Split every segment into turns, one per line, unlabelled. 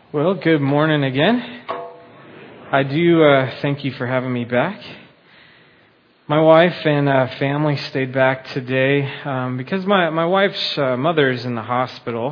Well, good morning again. I do thank you for having me back. My wife and family stayed back today because my wife's mother is in the hospital.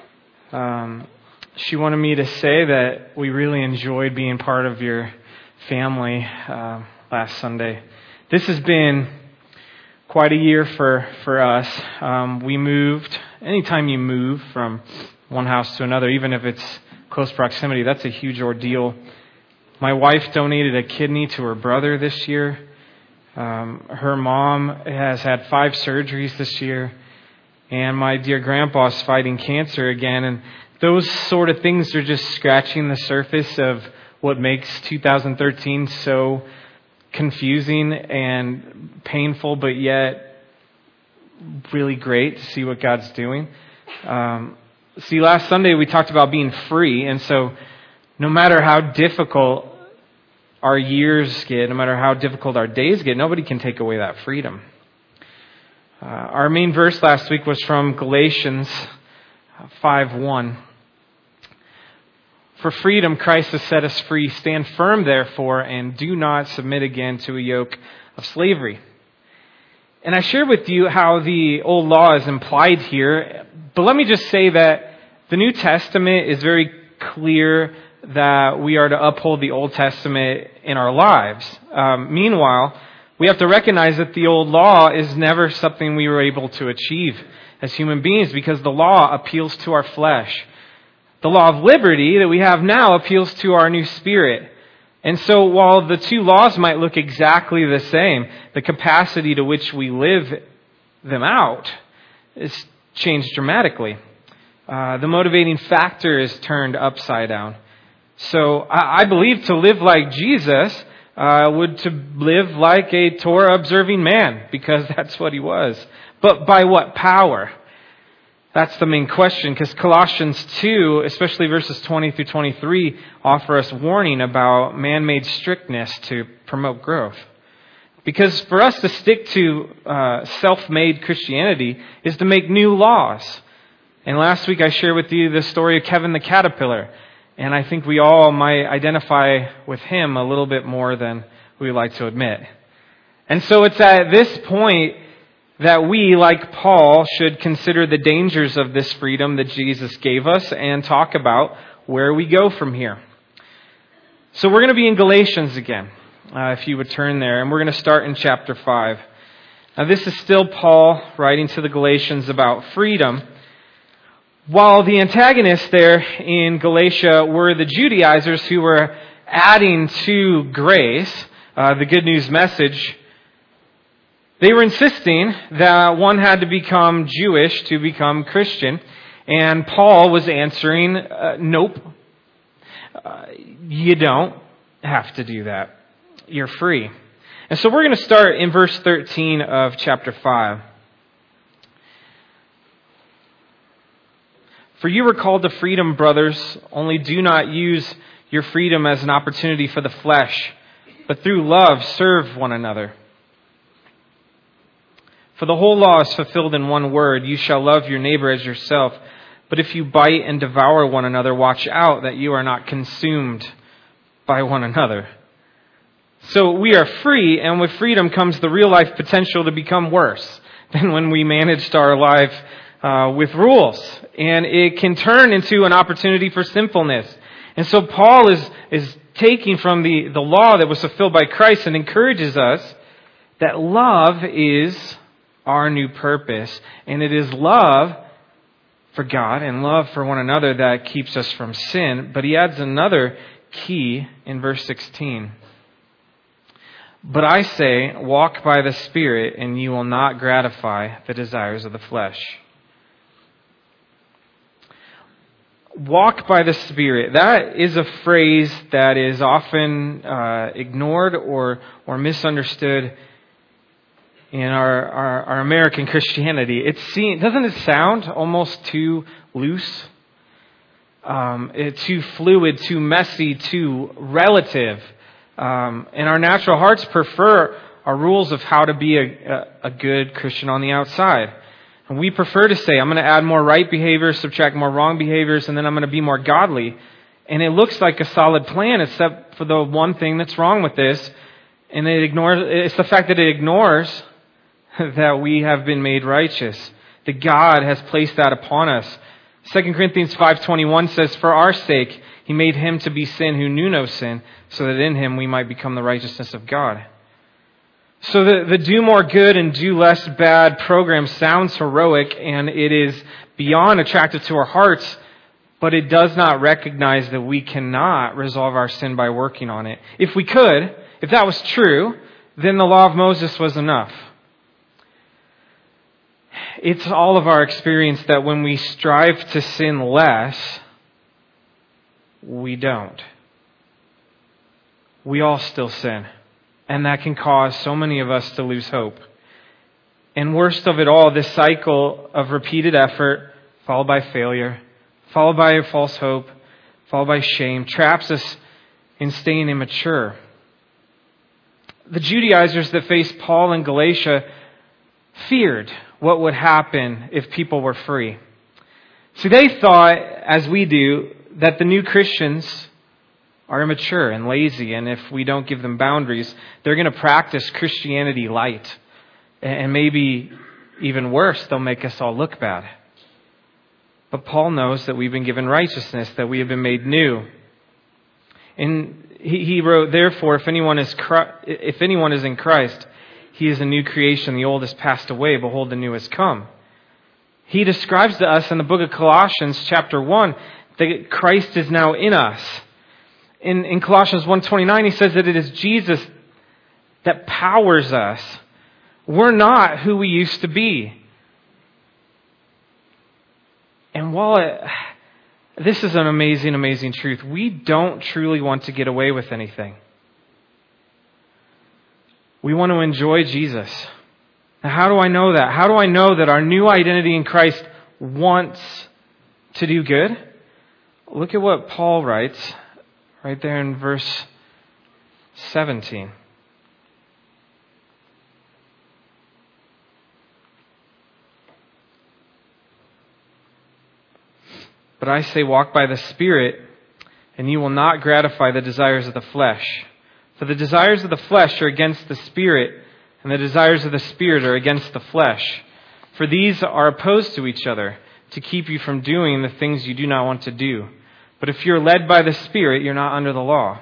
She wanted me to say that we really enjoyed being part of your family last Sunday. This has been quite a year for us. We moved. Anytime you move from one house to another, even if it's close proximity, that's a huge ordeal. My wife donated a kidney to her brother this year. Her mom has had 5 surgeries this year. And my dear grandpa's fighting cancer again. And those sort of things are just scratching the surface of what makes 2013 so confusing and painful, but yet really great to see what God's doing. See, last Sunday we talked about being free, and so no matter how difficult our years get, no matter how difficult our days get, nobody can take away that freedom. Our main verse last week was from Galatians 5:1. For freedom Christ has set us free. Stand firm, therefore, and do not submit again to a yoke of slavery. And I shared with you how the old law is implied here, but let me just say that the New Testament is very clear that we are to uphold the Old Testament in our lives. Meanwhile, we have to recognize that the old law is never something we were able to achieve as human beings because the law appeals to our flesh. The law of liberty that we have now appeals to our new spirit. And so while the two laws might look exactly the same, the capacity to which we live them out is changed dramatically. The motivating factor is turned upside down. So I believe to live like Jesus would to live like a Torah-observing man, because that's what he was. But by what power? That's the main question, because Colossians 2, especially verses 20 through 23, offer us warning about man-made strictness to promote growth. Because for us to stick to self-made Christianity is to make new laws. And last week I shared with you the story of Kevin the Caterpillar. And I think we all might identify with him a little bit more than we like to admit. And so it's at this point that we, like Paul, should consider the dangers of this freedom that Jesus gave us and talk about where we go from here. So we're going to be in Galatians again, if you would turn there. And we're going to start in chapter 5. Now this is still Paul writing to the Galatians about freedom. While the antagonists there in Galatia were the Judaizers who were adding to grace, the good news message, they were insisting that one had to become Jewish to become Christian. And Paul was answering, nope, you don't have to do that. You're free. And so we're going to start in verse 13 of chapter 5. For you were called to freedom, brothers, only do not use your freedom as an opportunity for the flesh, but through love serve one another. For the whole law is fulfilled in one word, you shall love your neighbor as yourself. But if you bite and devour one another, watch out that you are not consumed by one another. So we are free, and with freedom comes the real life potential to become worse than when we managed our life with rules. And it can turn into an opportunity for sinfulness. And so Paul is taking from the law that was fulfilled by Christ and encourages us that love is our new purpose. And it is love for God and love for one another that keeps us from sin. But he adds another key in verse 16. But I say, walk by the Spirit, and you will not gratify the desires of the flesh. Walk by the Spirit. That is a phrase that is often ignored or misunderstood in our American Christianity. Doesn't it sound almost too loose? Too fluid, too messy, too relative. And our natural hearts prefer our rules of how to be a good Christian on the outside. And we prefer to say, I'm going to add more right behaviors, subtract more wrong behaviors, and then I'm going to be more godly. And it looks like a solid plan, except for the one thing that's wrong with this. And it's the fact that it ignores that we have been made righteous, that God has placed that upon us. 2 Corinthians 5:21 says, "For our sake He made Him to be sin who knew no sin, so that in Him we might become the righteousness of God." So the do more good and do less bad program sounds heroic, and it is beyond attractive to our hearts, but it does not recognize that we cannot resolve our sin by working on it. If we could, if that was true, then the law of Moses was enough. It's all of our experience that when we strive to sin less, we don't. We all still sin. And that can cause so many of us to lose hope. And worst of it all, this cycle of repeated effort, followed by failure, followed by a false hope, followed by shame, traps us in staying immature. The Judaizers that faced Paul in Galatia feared what would happen if people were free. See, they thought, as we do, that the new Christians are immature and lazy, and if we don't give them boundaries, they're going to practice Christianity light. And maybe even worse, they'll make us all look bad. But Paul knows that we've been given righteousness, that we have been made new. And he wrote, "Therefore, if anyone is in Christ, he is a new creation. The old has passed away. Behold, the new has come." He describes to us in the book of Colossians chapter 1 that Christ is now in us. In Colossians 1:29, he says that it is Jesus that powers us. We're not who we used to be. And while this is an amazing, amazing truth, we don't truly want to get away with anything. We want to enjoy Jesus. Now, how do I know that? How do I know that our new identity in Christ wants to do good? Look at what Paul writes right there in verse 17. "But I say, walk by the Spirit, and you will not gratify the desires of the flesh. For the desires of the flesh are against the Spirit, and the desires of the Spirit are against the flesh. For these are opposed to each other, to keep you from doing the things you do not want to do. But if you're led by the Spirit, you're not under the law."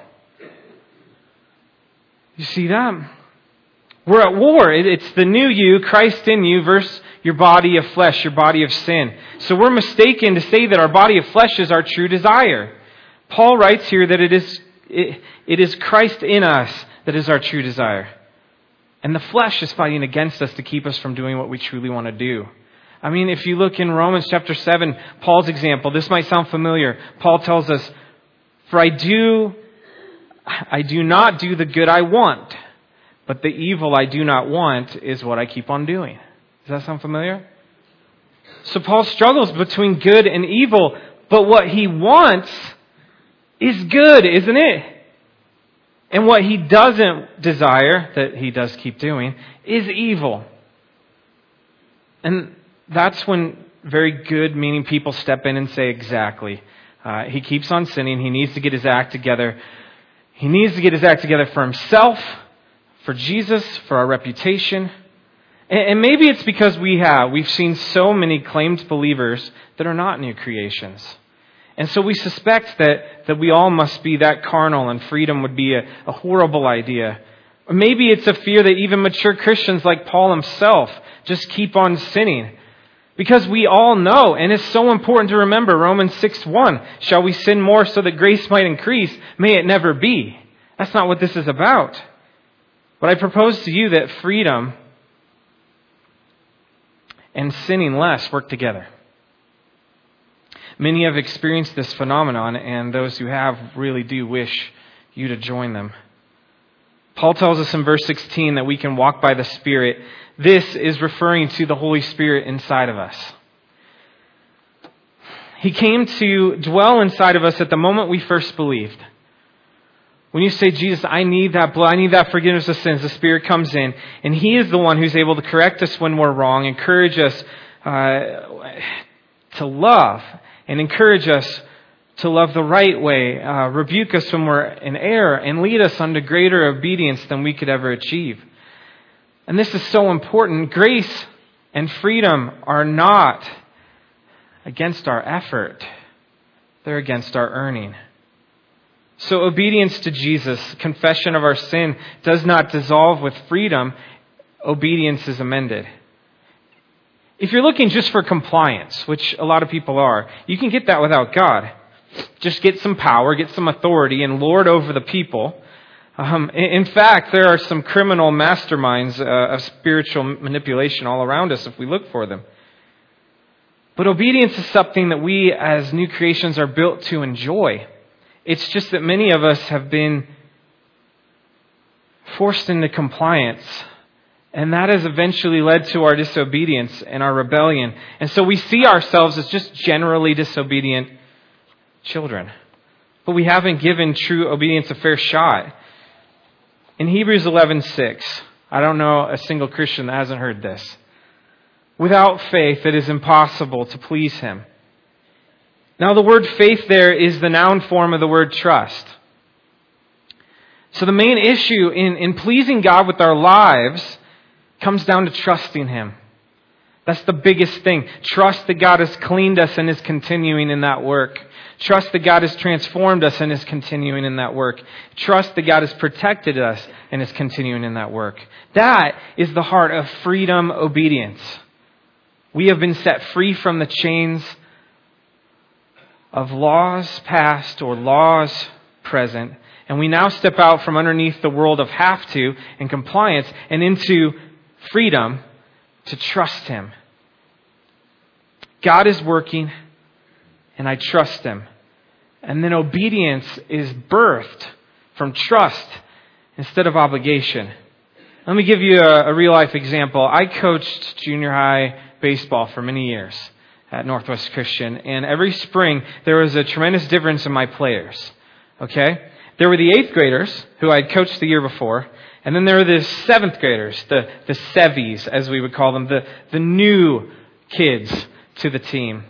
You see that? We're at war. It's the new you, Christ in you, versus your body of flesh, your body of sin. So we're mistaken to say that our body of flesh is our true desire. Paul writes here that it is Christ in us that is our true desire. And the flesh is fighting against us to keep us from doing what we truly want to do. I mean, if you look in Romans chapter 7, Paul's example, this might sound familiar. Paul tells us, "For I do not do the good I want, but the evil I do not want is what I keep on doing." Does that sound familiar? So Paul struggles between good and evil, but what he wants is good, isn't it? And what he doesn't desire, that he does keep doing, is evil. And that's when very good meaning people step in and say, exactly. He keeps on sinning. He needs to get his act together. He needs to get his act together for himself, for Jesus, for our reputation. And maybe it's because we've seen so many claimed believers that are not new creations. And so we suspect that we all must be that carnal and freedom would be a horrible idea. Or maybe it's a fear that even mature Christians like Paul himself just keep on sinning. Because we all know, and it's so important to remember, Romans 6:1, "Shall we sin more so that grace might increase? May it never be." That's not what this is about. But I propose to you that freedom and sinning less work together. Many have experienced this phenomenon, and those who have really do wish you to join them. Paul tells us in verse 16 that we can walk by the Spirit. This is referring to the Holy Spirit inside of us. He came to dwell inside of us at the moment we first believed. When you say, "Jesus, I need that blood, I need that forgiveness of sins," the Spirit comes in, and He is the one who's able to correct us when we're wrong, encourage us to love, and encourage us to love the right way, rebuke us when we're in error, and lead us unto greater obedience than we could ever achieve. And this is so important. Grace and freedom are not against our effort. They're against our earning. So obedience to Jesus, confession of our sin, does not dissolve with freedom. Obedience is amended. If you're looking just for compliance, which a lot of people are, you can get that without God. Just get some power, get some authority, and lord over the people. In fact, there are some criminal masterminds of spiritual manipulation all around us if we look for them. But obedience is something that we as new creations are built to enjoy. It's just that many of us have been forced into compliance, and that has eventually led to our disobedience and our rebellion. And so we see ourselves as just generally disobedient children. But we haven't given true obedience a fair shot. In Hebrews 11:6, I don't know a single Christian that hasn't heard this. Without faith, it is impossible to please Him. Now, the word faith there is the noun form of the word trust. So the main issue in pleasing God with our lives comes down to trusting Him. That's the biggest thing. Trust that God has cleaned us and is continuing in that work. Trust that God has transformed us and is continuing in that work. Trust that God has protected us and is continuing in that work. That is the heart of freedom obedience. We have been set free from the chains of laws past or laws present, and we now step out from underneath the world of have to and compliance and into freedom to trust Him. God is working, and I trust Him. And then obedience is birthed from trust instead of obligation. Let me give you a real-life example. I coached junior high baseball for many years at Northwest Christian, and every spring there was a tremendous difference in my players. Okay? There were the 8th graders who I'd coached the year before, and then there were the 7th graders, the Sevies, as we would call them, the new kids to the team.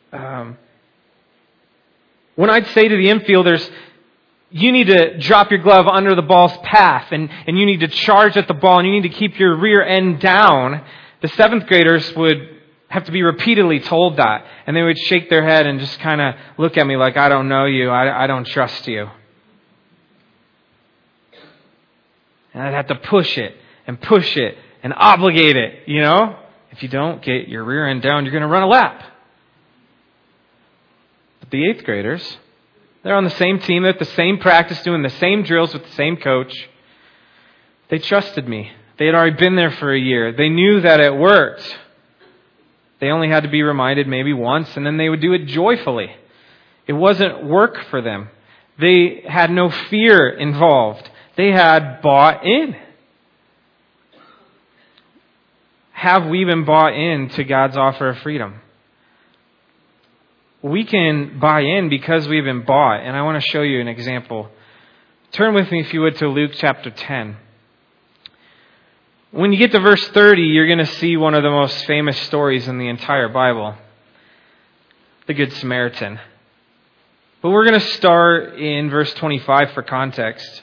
When I'd say to the infielders, you need to drop your glove under the ball's path, and you need to charge at the ball, and you need to keep your rear end down, the 7th graders would have to be repeatedly told that. And they would shake their head and just kind of look at me like, I don't know you, I don't trust you. And I'd have to push it and obligate it, you know? If you don't get your rear end down, you're going to run a lap. But the 8th graders, they're on the same team, they're at the same practice, doing the same drills with the same coach. They trusted me. They had already been there for a year. They knew that it worked. They only had to be reminded maybe once, and then they would do it joyfully. It wasn't work for them. They had no fear involved. They had bought in. Have we been bought in to God's offer of freedom? We can buy in because we've been bought, and I want to show you an example. Turn with me, if you would, to Luke chapter 10. When you get to verse 30, you're going to see one of the most famous stories in the entire Bible, the Good Samaritan. But we're going to start in verse 25 for context.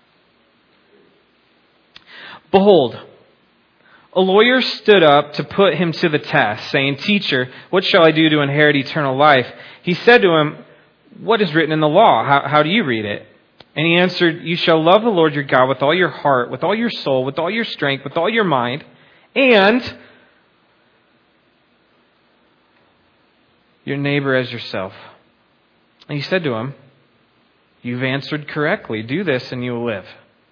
Behold, a lawyer stood up to put him to the test, saying, Teacher, what shall I do to inherit eternal life? He said to him, What is written in the law? How do you read it? And he answered, You shall love the Lord your God with all your heart, with all your soul, with all your strength, with all your mind, and your neighbor as yourself. And he said to him, You've answered correctly. Do this and you will live.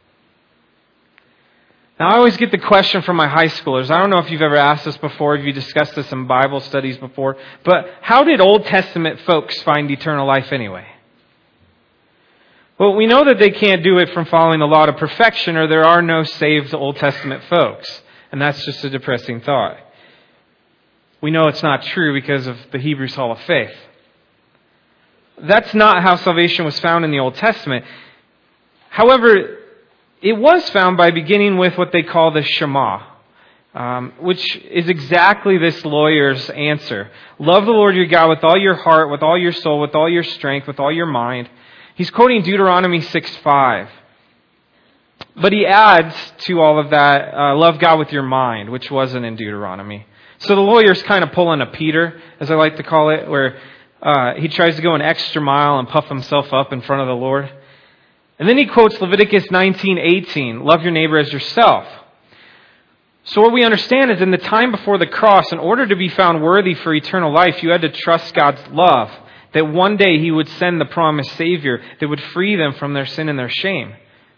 Now, I always get the question from my high schoolers. I don't know if you've ever asked this before, if you discussed this in Bible studies before, but how did Old Testament folks find eternal life anyway? Well, we know that they can't do it from following the law to perfection, or there are no saved Old Testament folks. And that's just a depressing thought. We know it's not true because of the Hebrews Hall of Faith. That's not how salvation was found in the Old Testament. However, it was found by beginning with what they call the Shema. which is exactly this lawyer's answer. Love the Lord your God with all your heart, with all your soul, with all your strength, with all your mind. He's quoting Deuteronomy 6:5. But he adds to all of that, love God with your mind, which wasn't in Deuteronomy. So the lawyer's kind of pulling a Peter, as I like to call it, where he tries to go an extra mile and puff himself up in front of the Lord. And then he quotes Leviticus 19:18, love your neighbor as yourself. So what we understand is in the time before the cross, in order to be found worthy for eternal life, you had to trust God's love, that one day He would send the promised Savior that would free them from their sin and their shame.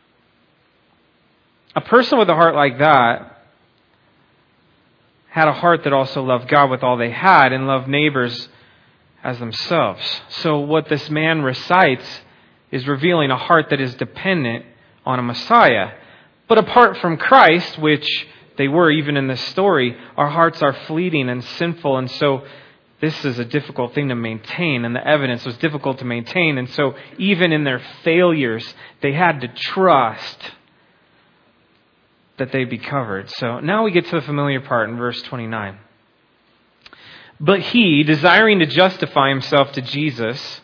A person with a heart like that had a heart that also loved God with all they had and loved neighbors as themselves. So what this man recites is revealing a heart that is dependent on a Messiah. But apart from Christ, which they were even in this story, our hearts are fleeting and sinful, and so this is a difficult thing to maintain, and the evidence was difficult to maintain, and so even in their failures, they had to trust that they'd be covered. So now we get to the familiar part in verse 29. But he, desiring to justify himself to Jesus,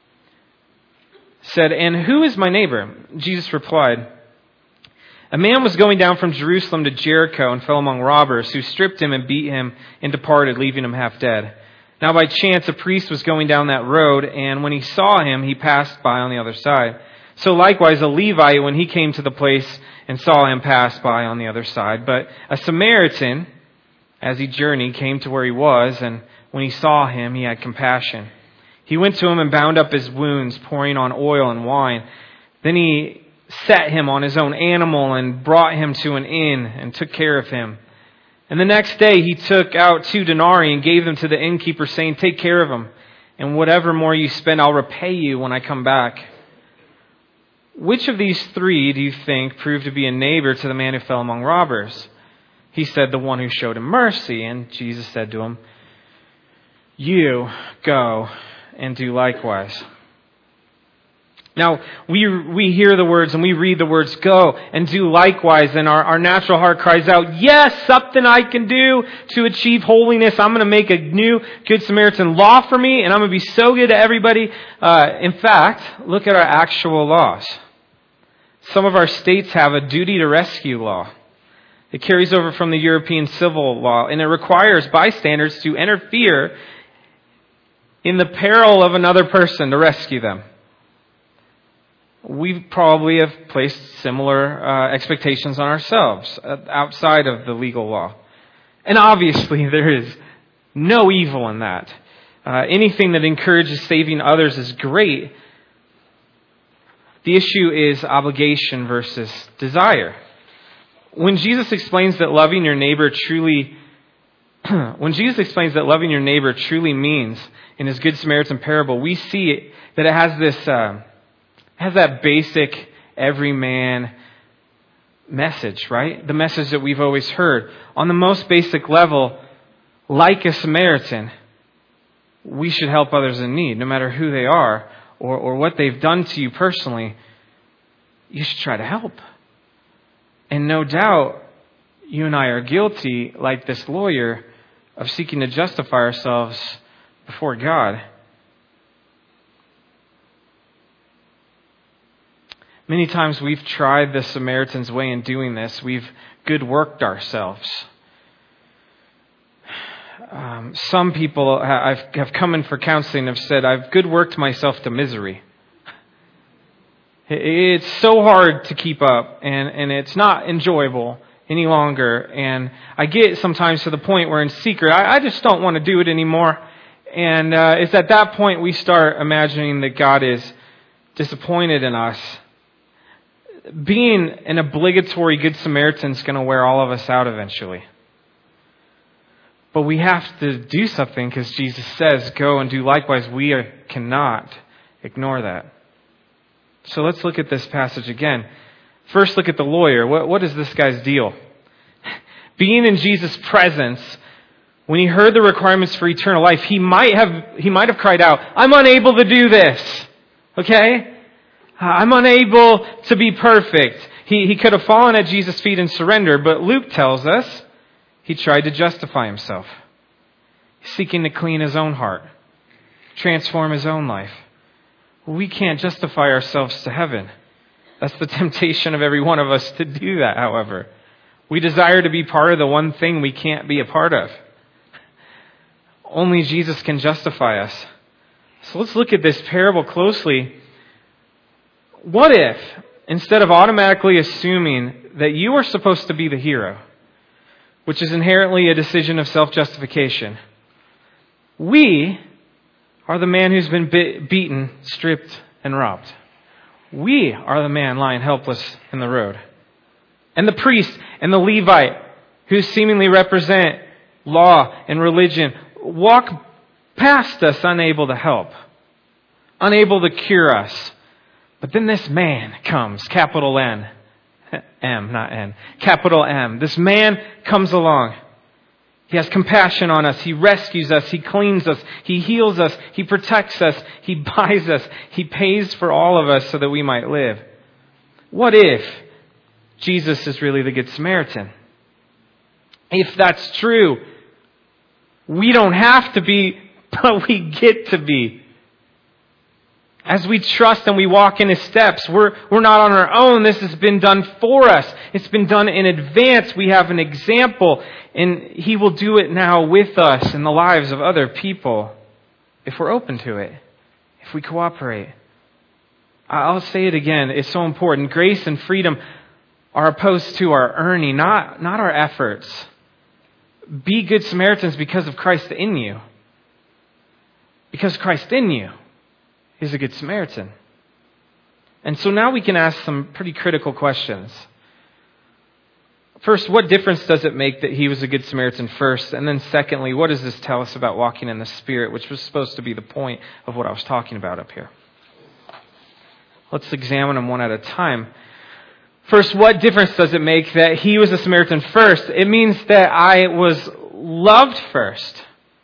said, "And who is my neighbor?" Jesus replied, "A man was going down from Jerusalem to Jericho and fell among robbers, who stripped him and beat him and departed, leaving him half dead. Now by chance a priest was going down that road, and when he saw him, he passed by on the other side. So likewise a Levite, when he came to the place and saw him, passed by on the other side. But a Samaritan, as he journeyed, came to where he was, and when he saw him, he had compassion. He went to him and bound up his wounds, pouring on oil and wine. Then he set him on his own animal and brought him to an inn and took care of him. And the next day he took out 2 denarii and gave them to the innkeeper, saying, 'Take care of him, and whatever more you spend, I'll repay you when I come back.' Which of these 3 do you think proved to be a neighbor to the man who fell among robbers?" He said, "The one who showed him mercy." And Jesus said to him, "You go and do likewise." Now, we hear the words and we read the words, "go and do likewise," and our natural heart cries out, "Yes, something I can do to achieve holiness. I'm going to make a new Good Samaritan law for me, and I'm going to be so good to everybody." In fact, look at our actual laws. Some of our states have a duty to rescue law. It carries over from the European civil law, and it requires bystanders to interfere in the peril of another person to rescue them. We probably have placed similar expectations on ourselves outside of the legal law. And obviously there is no evil in that. Anything that encourages saving others is great. The issue is obligation versus desire. When Jesus explains that loving your neighbor truly means in his Good Samaritan parable, we see that it has this has that basic everyman message, right? The message that we've always heard. On the most basic level, like a Samaritan, we should help others in need, no matter who they are or what they've done to you personally. You should try to help. And no doubt, you and I are guilty, like this lawyer, of seeking to justify ourselves before God. Many times we've tried the Samaritan's way in doing this. We've good worked ourselves. Some people have come in for counseling and have said, "I've good worked myself to misery." It's so hard to keep up, and it's not enjoyable any longer. And I get sometimes to the point where in secret, I just don't want to do it anymore. And it's at that point we start imagining that God is disappointed in us. Being an obligatory Good Samaritan is going to wear all of us out eventually. But we have to do something because Jesus says, "Go and do likewise." We cannot ignore that. So let's look at this passage again. First, look at the lawyer. What is this guy's deal? Being in Jesus' presence, when he heard the requirements for eternal life, he might have cried out, "I'm unable to do this." Okay? I'm unable to be perfect. He could have fallen at Jesus' feet and surrendered, but Luke tells us he tried to justify himself, seeking to clean his own heart, transform his own life. We can't justify ourselves to heaven. That's the temptation of every one of us to do that, however. We desire to be part of the one thing we can't be a part of. Only Jesus can justify us. So let's look at this parable closely. What if, instead of automatically assuming that you are supposed to be the hero, which is inherently a decision of self-justification, we are the man who's been beaten, stripped, and robbed. We are the man lying helpless in the road. And the priest and the Levite, who seemingly represent law and religion, walk past us unable to help, unable to cure us. But then this man comes, capital N, M, not N, capital M. This man comes along. He has compassion on us. He rescues us. He cleans us. He heals us. He protects us. He buys us. He pays for all of us so that we might live. What if Jesus is really the Good Samaritan? If that's true, we don't have to be, but we get to be. As we trust and we walk in His steps, we're not on our own. This has been done for us. It's been done in advance. We have an example, and He will do it now with us in the lives of other people if we're open to it, if we cooperate. I'll say it again. It's so important. Grace and freedom are opposed to our earning, not our efforts. Be good Samaritans because of Christ in you. Because Christ in you is a good Samaritan. And so now we can ask some pretty critical questions. First, what difference does it make that he was a good Samaritan first? And then secondly, what does this tell us about walking in the Spirit, which was supposed to be the point of what I was talking about up here? Let's examine them one at a time. First, what difference does it make that he was a Samaritan first? It means that I was loved first.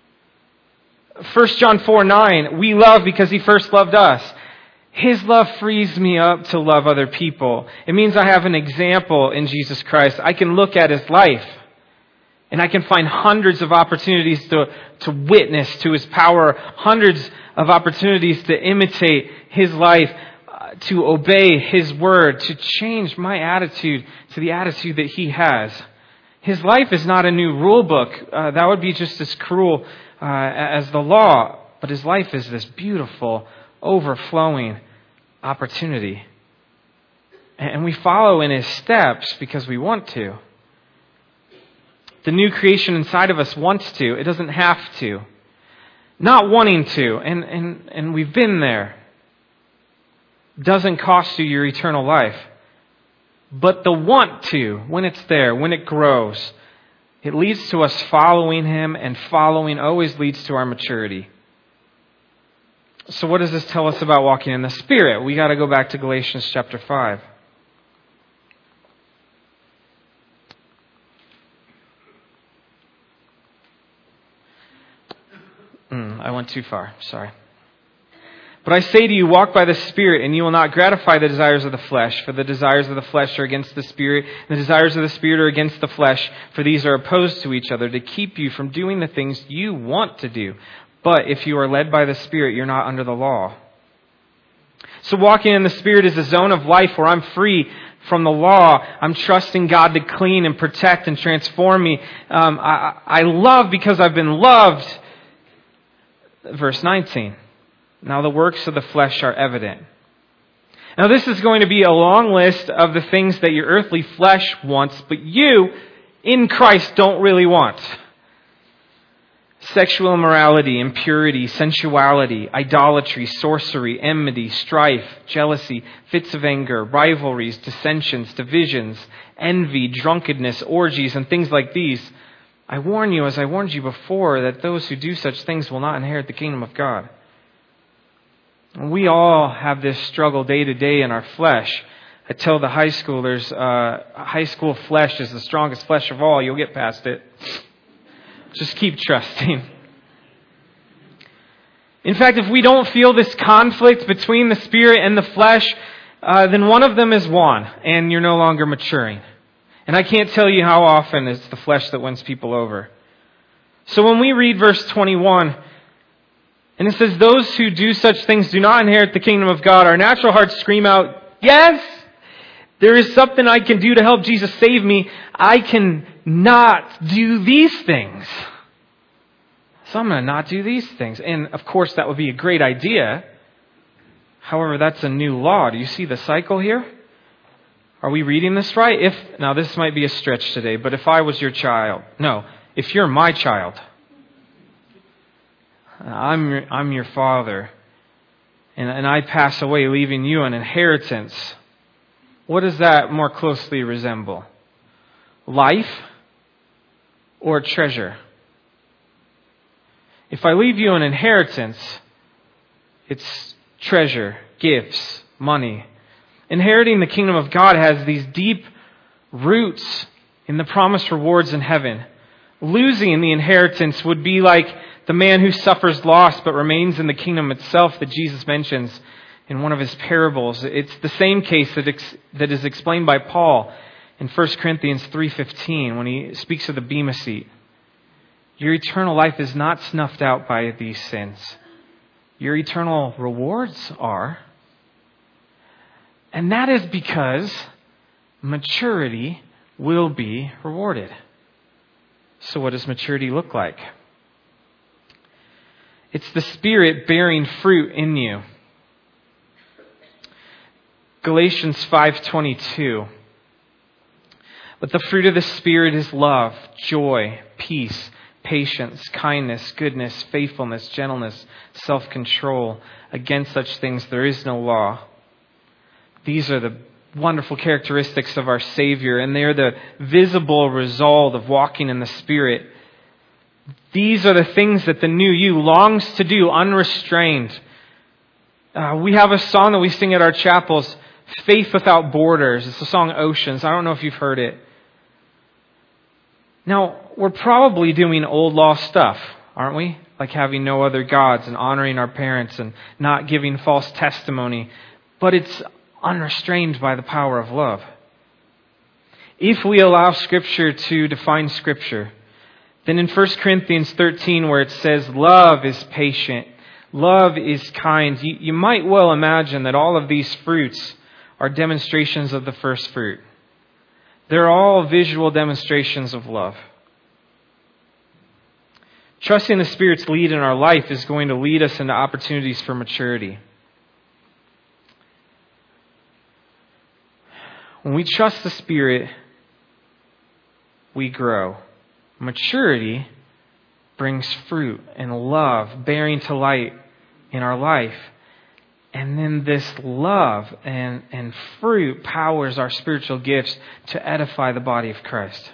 1 John 4:9, we love because He first loved us. His love frees me up to love other people. It means I have an example in Jesus Christ. I can look at His life and I can find hundreds of opportunities to witness to His power, hundreds of opportunities to imitate His life, to obey His word, to change my attitude to the attitude that He has. His life is not a new rule book. That would be just as cruel as the law. But His life is this beautiful, overflowing opportunity. And we follow in His steps because we want to. The new creation inside of us wants to. It doesn't have to. Not wanting to. And we've been there. Doesn't cost you your eternal life. But the want to, when it's there, when it grows, it leads to us following Him, and following always leads to our maturity. So what does this tell us about walking in the Spirit? We got to go back to Galatians chapter 5. I went too far. Sorry. But I say to you, walk by the Spirit, and you will not gratify the desires of the flesh. For the desires of the flesh are against the Spirit, and the desires of the Spirit are against the flesh. For these are opposed to each other, to keep you from doing the things you want to do. But if you are led by the Spirit, you're not under the law. So walking in the Spirit is a zone of life where I'm free from the law. I'm trusting God to clean and protect and transform me. I love because I've been loved. Verse 19. Now the works of the flesh are evident. Now this is going to be a long list of the things that your earthly flesh wants, but you, in Christ, don't really want. Sexual immorality, impurity, sensuality, idolatry, sorcery, enmity, strife, jealousy, fits of anger, rivalries, dissensions, divisions, envy, drunkenness, orgies, and things like these. I warn you, as I warned you before, that those who do such things will not inherit the kingdom of God. We all have this struggle day to day in our flesh. I tell the high schoolers, high school flesh is the strongest flesh of all. You'll get past it. Just keep trusting. In fact, if we don't feel this conflict between the Spirit and the flesh, then one of them is won, and you're no longer maturing. And I can't tell you how often it's the flesh that wins people over. So when we read verse 21, and it says, those who do such things do not inherit the kingdom of God, our natural hearts scream out, yes, there is something I can do to help Jesus save me. I can not do these things. So I'm going to not do these things. And of course, that would be a great idea. However, that's a new law. Do you see the cycle here? Are we reading this right? Now this might be a stretch today, but if I was your child, if you're my child, I'm your father, and I pass away leaving you an inheritance, what does that more closely resemble? Life or treasure? If I leave you an inheritance, it's treasure, gifts, money. Inheriting the kingdom of God has these deep roots in the promised rewards in heaven. Losing the inheritance would be like the man who suffers loss but remains in the kingdom itself that Jesus mentions in one of his parables. It's the same case that is explained by Paul in 1 Corinthians 3:15 when he speaks of the bema seat. Your eternal life is not snuffed out by these sins. Your eternal rewards are. And that is because maturity will be rewarded. So what does maturity look like? It's the Spirit bearing fruit in you. Galatians 5:22. But the fruit of the Spirit is love, joy, peace, patience, kindness, goodness, faithfulness, gentleness, self-control. Against such things there is no law. These are the wonderful characteristics of our Savior, and they are the visible result of walking in the Spirit. These are the things that the new you longs to do unrestrained. We have a song that we sing at our chapels, Faith Without Borders. It's the song Oceans. I don't know if you've heard it. Now, we're probably doing old law stuff, aren't we? Like having no other gods and honoring our parents and not giving false testimony. But it's unrestrained by the power of love. If we allow Scripture to define Scripture, then in 1 Corinthians 13 where it says love is patient, love is kind, you might well imagine that all of these fruits are demonstrations of the first fruit. They're all visual demonstrations of love. Trusting the Spirit's lead in our life is going to lead us into opportunities for maturity. When we trust the Spirit, we grow. Maturity brings fruit and love, bearing to light in our life. And then this love and fruit powers our spiritual gifts to edify the body of Christ.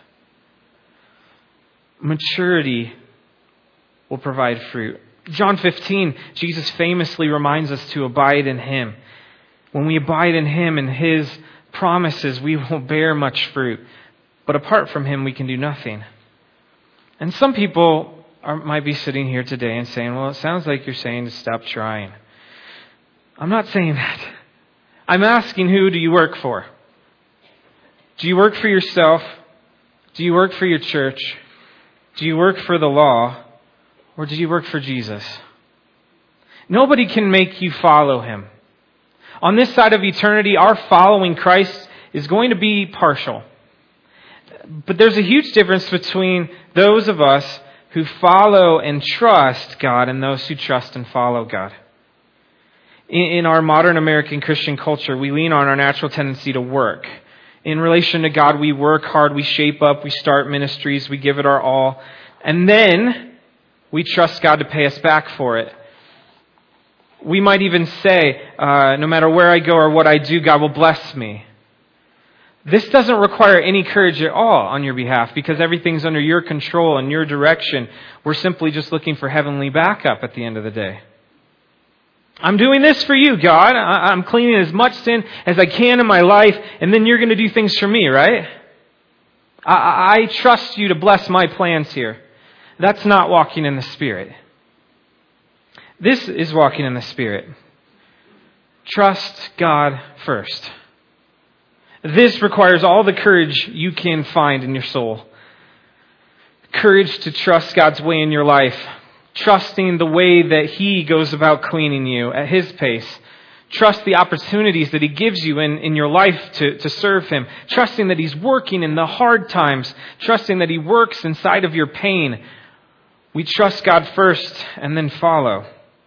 Maturity will provide fruit. John 15, Jesus famously reminds us to abide in Him. When we abide in Him and His promises, we will bear much fruit. But apart from Him, we can do nothing. And some people might be sitting here today and saying, well, it sounds like you're saying to stop trying. I'm not saying that. I'm asking, who do you work for? Do you work for yourself? Do you work for your church? Do you work for the law? Or do you work for Jesus? Nobody can make you follow Him. On this side of eternity, our following Christ is going to be partial. But there's a huge difference between those of us who follow and trust God and those who trust and follow God. In our modern American Christian culture, we lean on our natural tendency to work. In relation to God, we work hard, we shape up, we start ministries, we give it our all. And then we trust God to pay us back for it. We might even say, no matter where I go or what I do, God will bless me. This doesn't require any courage at all on your behalf because everything's under your control and your direction. We're simply just looking for heavenly backup at the end of the day. I'm doing this for you, God. I'm cleaning as much sin as I can in my life, and then you're going to do things for me, right? I trust you to bless my plans here. That's not walking in the Spirit. This is walking in the Spirit. Trust God first. This requires all the courage you can find in your soul. Courage to trust God's way in your life. Trusting the way that He goes about cleaning you at His pace. Trust the opportunities that He gives you in your life to serve Him. Trusting that He's working in the hard times. Trusting that He works inside of your pain. We trust God first and then follow.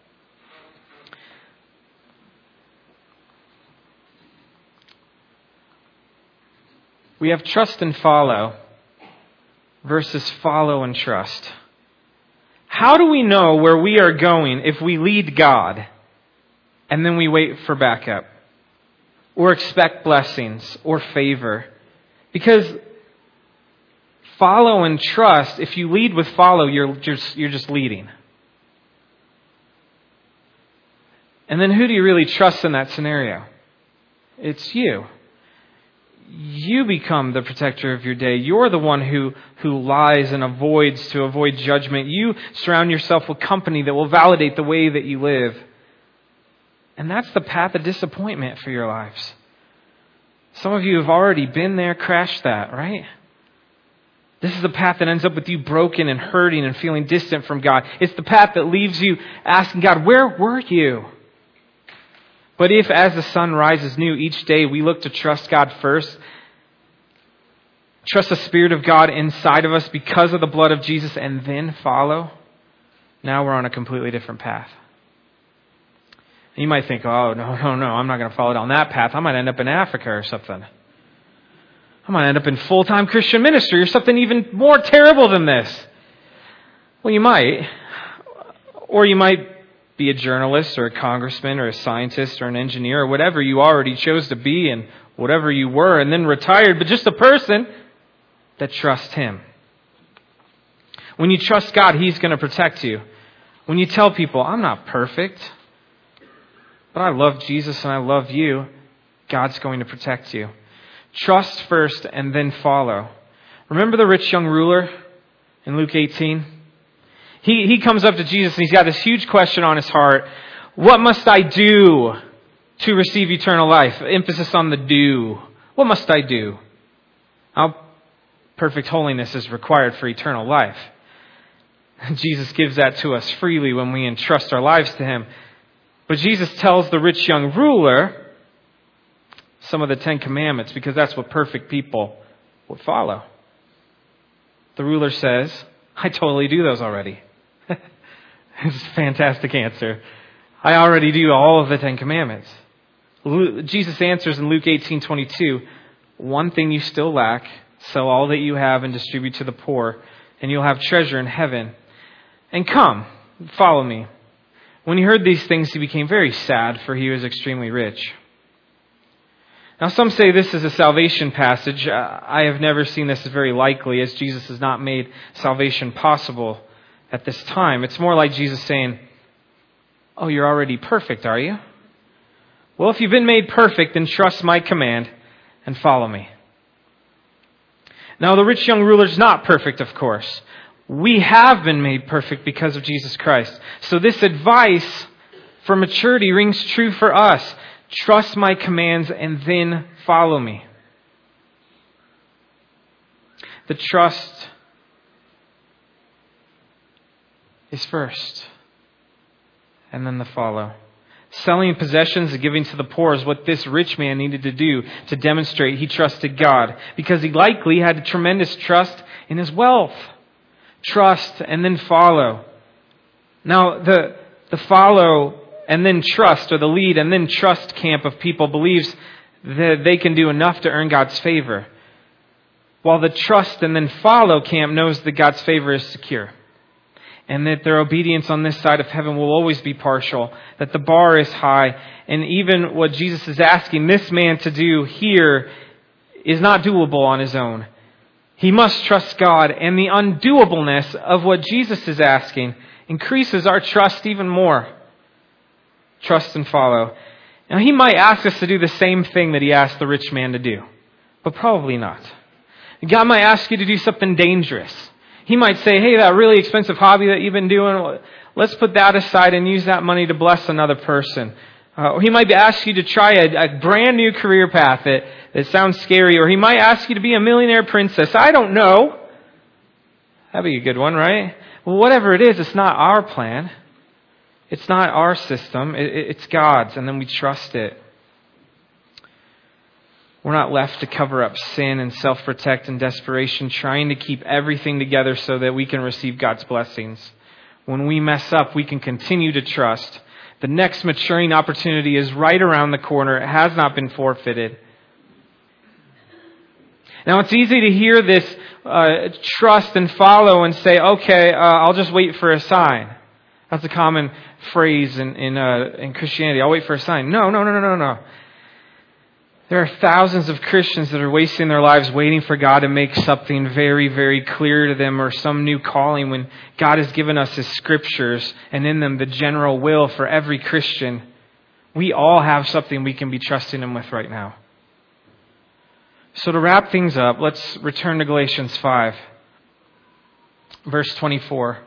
We have trust and follow versus follow and trust. How do we know where we are going if we lead God and then we wait for backup or expect blessings or favor? Because follow and trust, if you lead with follow, you're just leading. And then who do you really trust in that scenario? It's you. You become the protector of your day. You're the one who lies and avoids to avoid judgment. You surround yourself with company that will validate the way that you live. And that's the path of disappointment for your lives. Some of you have already been there, crashed that, right? This is the path that ends up with you broken and hurting and feeling distant from God. It's the path that leaves you asking God, where were you? But if, as the sun rises new each day, we look to trust God first, trust the Spirit of God inside of us because of the blood of Jesus, and then follow, now we're on a completely different path. And you might think, oh, no, I'm not going to follow down that path. I might end up in Africa or something. I might end up in full-time Christian ministry or something even more terrible than this. Well, you might. Or you might be a journalist or a congressman or a scientist or an engineer or whatever you already chose to be and whatever you were and then retired, but just a person that trusts Him. When you trust God, He's going to protect you. When you tell people, I'm not perfect, but I love Jesus and I love you, God's going to protect you. Trust first and then follow. Remember the rich young ruler in Luke 18? He comes up to Jesus and he's got this huge question on his heart. What must I do to receive eternal life? Emphasis on the do. What must I do? How perfect holiness is required for eternal life. Jesus gives that to us freely when we entrust our lives to Him. But Jesus tells the rich young ruler some of the 10 Commandments because that's what perfect people would follow. The ruler says, I totally do those already. It's a fantastic answer. I already do all of the 10 Commandments. Jesus answers in Luke 18:22, one thing you still lack, sell all that you have and distribute to the poor, and you'll have treasure in heaven. And come, follow me. When he heard these things, he became very sad, for he was extremely rich. Now, some say this is a salvation passage. I have never seen this as very likely, as Jesus has not made salvation possible at this time. It's more like Jesus saying, oh, you're already perfect, are you? Well, if you've been made perfect, then trust my command and follow me. Now, the rich young ruler's not perfect, of course. We have been made perfect because of Jesus Christ. So this advice for maturity rings true for us. Trust my commands and then follow me. The trust is first, and then the follow. Selling possessions and giving to the poor is what this rich man needed to do to demonstrate he trusted God, because he likely had a tremendous trust in his wealth. Trust and then follow. Now, the follow and then trust, or the lead and then trust camp of people believes that they can do enough to earn God's favor, while the trust and then follow camp knows that God's favor is secure, and that their obedience on this side of heaven will always be partial, that the bar is high, and even what Jesus is asking this man to do here is not doable on his own. He must trust God, and the undoableness of what Jesus is asking increases our trust even more. Trust and follow. Now, he might ask us to do the same thing that he asked the rich man to do, but probably not. God might ask you to do something dangerous. He might say, hey, that really expensive hobby that you've been doing, let's put that aside and use that money to bless another person. Or He might ask you to try a brand new career path that sounds scary. Or He might ask you to be a millionaire princess. I don't know. That'd be a good one, right? Well, whatever it is, it's not our plan. It's not our system. It's God's, and then we trust it. We're not left to cover up sin and self-protect and desperation, trying to keep everything together so that we can receive God's blessings. When we mess up, we can continue to trust. The next maturing opportunity is right around the corner. It has not been forfeited. Now, it's easy to hear this trust and follow and say, okay, I'll just wait for a sign. That's a common phrase in Christianity. I'll wait for a sign. No. There are thousands of Christians that are wasting their lives waiting for God to make something very, very clear to them, or some new calling, when God has given us His Scriptures and in them the general will for every Christian. We all have something we can be trusting Him with right now. So to wrap things up, let's return to Galatians 5, verse 24.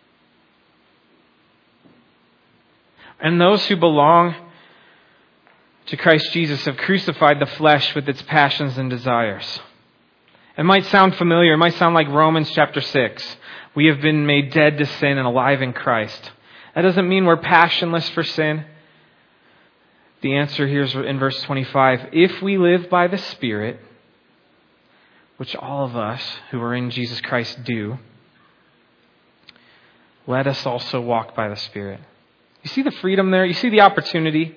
And those who belong to Christ Jesus have crucified the flesh with its passions and desires. It might sound familiar. It might sound like Romans chapter 6. We have been made dead to sin and alive in Christ. That doesn't mean we're passionless for sin. The answer here is in verse 25. If we live by the Spirit, which all of us who are in Jesus Christ do, let us also walk by the Spirit. You see the freedom there? You see the opportunity?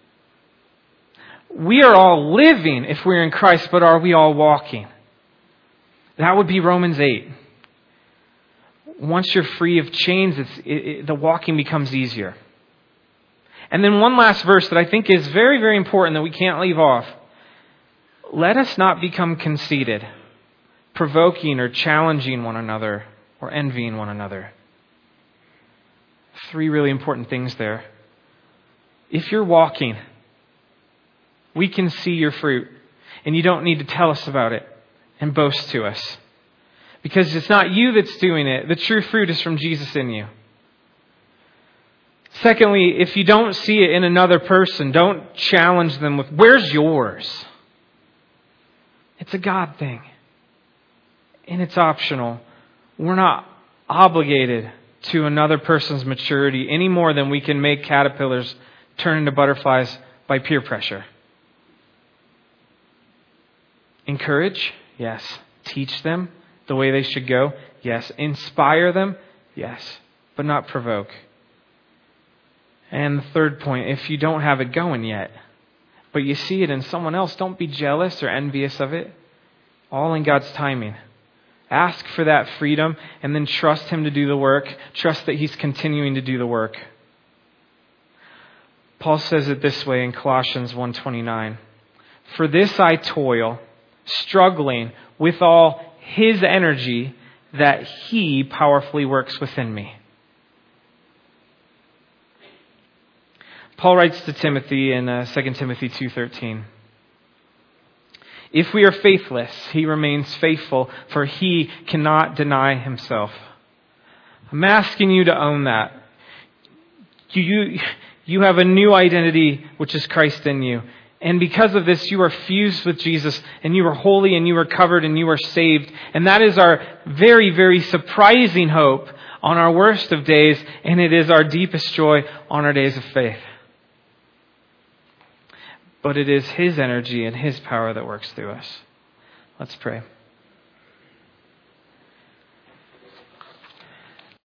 We are all living if we're in Christ, but are we all walking? That would be Romans 8. Once you're free of chains, the walking becomes easier. And then one last verse that I think is very, very important that we can't leave off. Let us not become conceited, provoking or challenging one another, or envying one another. 3 really important things there. If you're walking, we can see your fruit, and you don't need to tell us about it and boast to us. Because it's not you that's doing it. The true fruit is from Jesus in you. Secondly, if you don't see it in another person, don't challenge them with, where's yours? It's a God thing. And it's optional. We're not obligated to another person's maturity any more than we can make caterpillars turn into butterflies by peer pressure. Encourage? Yes. Teach them the way they should go? Yes. Inspire them? Yes. But not provoke. And the third point, if you don't have it going yet, but you see it in someone else, don't be jealous or envious of it. All in God's timing. Ask for that freedom and then trust Him to do the work. Trust that He's continuing to do the work. Paul says it this way in Colossians 1:29. For this I toil, struggling with all His energy that He powerfully works within me. Paul writes to Timothy in 2 Timothy 2:13. If we are faithless, He remains faithful, for He cannot deny Himself. I'm asking you to own that. You have a new identity, which is Christ in you. And because of this, you are fused with Jesus, and you are holy, and you are covered, and you are saved. And that is our very, very surprising hope on our worst of days, and it is our deepest joy on our days of faith. But it is His energy and His power that works through us. Let's pray.